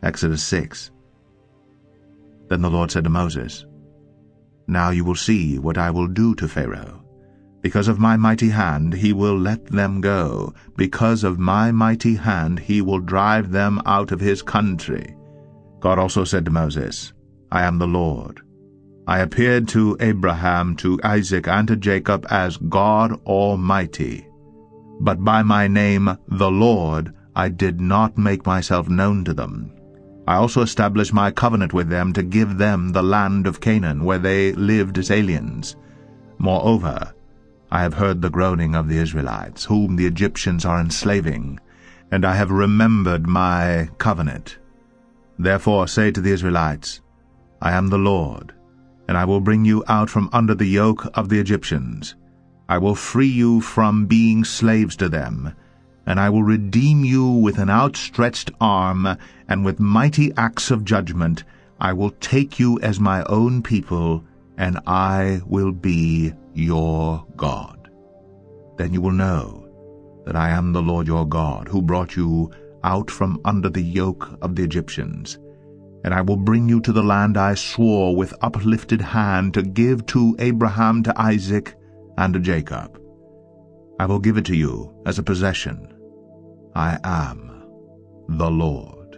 Exodus 6. Then the Lord said to Moses, Now you will see what I will do to Pharaoh. Because of my mighty hand he will let them go. Because of my mighty hand he will drive them out of his country. God also said to Moses, I am the Lord. I appeared to Abraham, to Isaac, and to Jacob as God Almighty. But by my name, the Lord, I did not make myself known to them. I also established my covenant with them to give them the land of Canaan, where they lived as aliens. Moreover, I have heard the groaning of the Israelites, whom the Egyptians are enslaving, and I have remembered my covenant. Therefore say to the Israelites, I am the Lord, and I will bring you out from under the yoke of the Egyptians. I will free you from being slaves to them, and I will redeem you with an outstretched arm, and with mighty acts of judgment. I will take you as my own people, and I will be your God. Then you will know that I am the Lord your God, who brought you out from under the yoke of the Egyptians. And I will bring you to the land I swore with uplifted hand to give to Abraham, to Isaac, and to Jacob. I will give it to you as a possession. I am the Lord.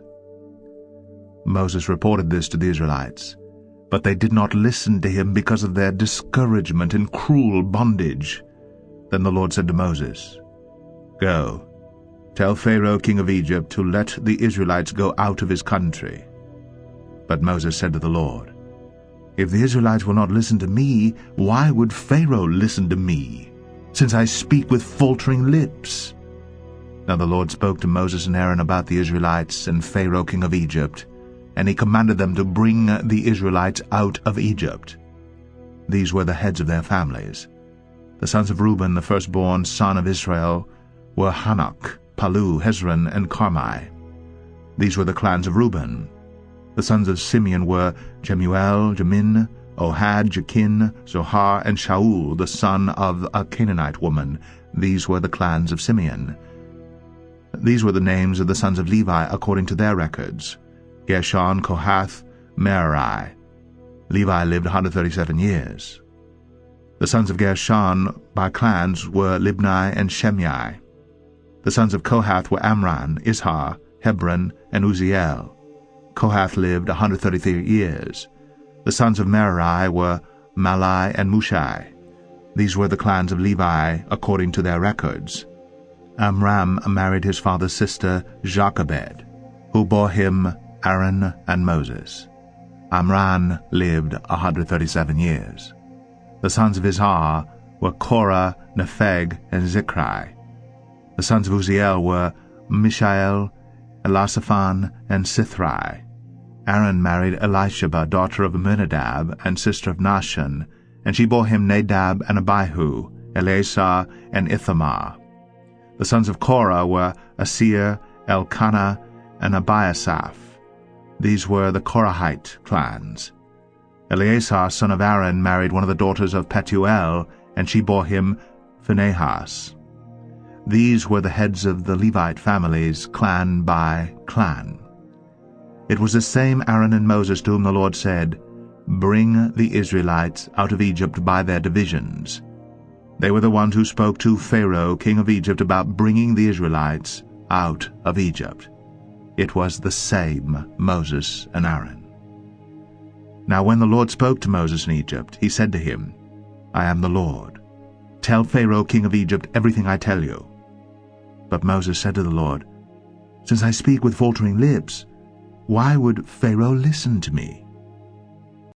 Moses reported this to the Israelites, but they did not listen to him because of their discouragement and cruel bondage. Then the Lord said to Moses, Go, tell Pharaoh king of Egypt to let the Israelites go out of his country. But Moses said to the Lord, If the Israelites will not listen to me, why would Pharaoh listen to me, since I speak with faltering lips? Now the Lord spoke to Moses and Aaron about the Israelites and Pharaoh king of Egypt, and he commanded them to bring the Israelites out of Egypt. These were the heads of their families. The sons of Reuben, the firstborn son of Israel, were Hanok, Palu, Hezron, and Carmi. These were the clans of Reuben. The sons of Simeon were Jemuel, Jamin, Ohad, Jachin, Zohar, and Shaul, the son of a Canaanite woman. These were the clans of Simeon. These were the names of the sons of Levi according to their records: Gershon, Kohath, Merari. Levi lived 137 years. The sons of Gershon by clans were Libni and Shimei. The sons of Kohath were Amram, Izhar, Hebron, and Uzziel. Kohath lived 133 years. The sons of Merari were Malai and Mushai. These were the clans of Levi according to their records. Amram married his father's sister Jochebed, who bore him Aaron and Moses. Amram lived 137 years. The sons of Izhar were Korah, Nepheg, and Zikri. The sons of Uzziel were Mishael, Elisaphan, and Sithri. Aaron married Elisheba, daughter of Aminadab and sister of Nahshon, and she bore him Nadab and Abihu, Eleazar, and Ithamar. The sons of Korah were Asir, Elkanah, and Abiasaph. These were the Korahite clans. Eleazar, son of Aaron, married one of the daughters of Petuel, and she bore him Phinehas. These were the heads of the Levite families, clan by clan. It was the same Aaron and Moses to whom the Lord said, Bring the Israelites out of Egypt by their divisions. They were the ones who spoke to Pharaoh, king of Egypt, about bringing the Israelites out of Egypt. It was the same Moses and Aaron. Now when the Lord spoke to Moses in Egypt, he said to him, I am the Lord. Tell Pharaoh, king of Egypt, everything I tell you. But Moses said to the Lord, Since I speak with faltering lips, why would Pharaoh listen to me?